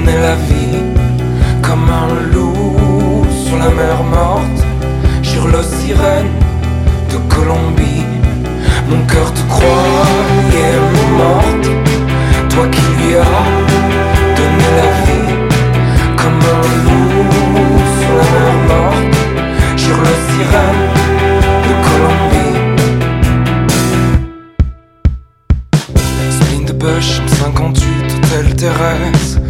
donner la vie comme un loup sur la mer morte. Jure le sirène de Colombie. Mon cœur te croyait morte, toi qui lui as donné la vie comme un loup sur la mer morte. Jure le sirène de Colombie. Spin de Bush, 58, Hôtel Thérèse.